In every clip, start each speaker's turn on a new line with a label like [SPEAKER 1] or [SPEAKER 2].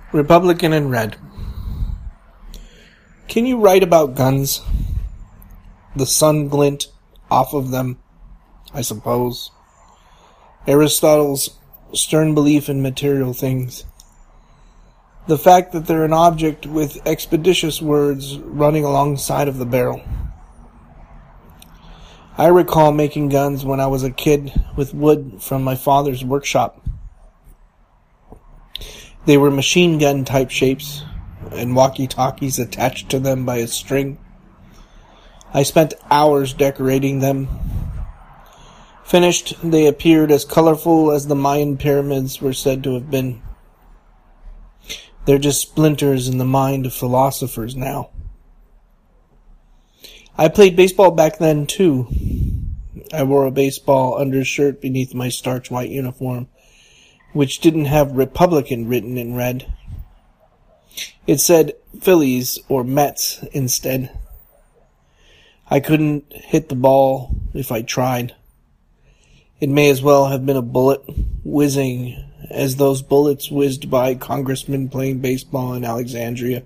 [SPEAKER 1] Republican in red. Can you write about guns? The sun glint off of them, I suppose. Aristotle's stern belief in material things. The fact that they're an object with expeditious words running alongside of the barrel. I recall making guns when I was a kid with wood from my father's workshop. They were machine gun type shapes and walkie-talkies attached to them by a string. I spent hours decorating them. Finished, they appeared as colorful as the Mayan pyramids were said to have been. They're just splinters in the mind of philosophers now. I played baseball back then, too. I wore a baseball undershirt beneath my starch white uniform, which didn't have Republican written in red. It said Phillies or Mets instead. I couldn't hit the ball if I tried. It may as well have been a bullet whizzing as those bullets whizzed by congressmen playing baseball in Alexandria.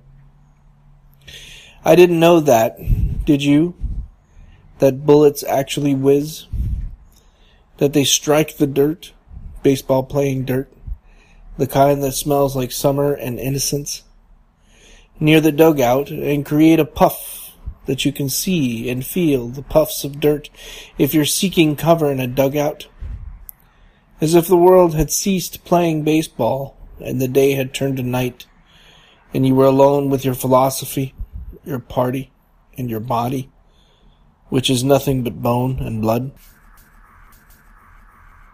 [SPEAKER 1] I didn't know that, did you? That bullets actually whiz? That they strike the dirt? Baseball playing dirt? The kind that smells like summer and innocence? Near the dugout and create a puff that you can see and feel the puffs of dirt if you're seeking cover in a dugout. As if the world had ceased playing baseball and the day had turned to night and you were alone with your philosophy, your party, and your body, which is nothing but bone and blood.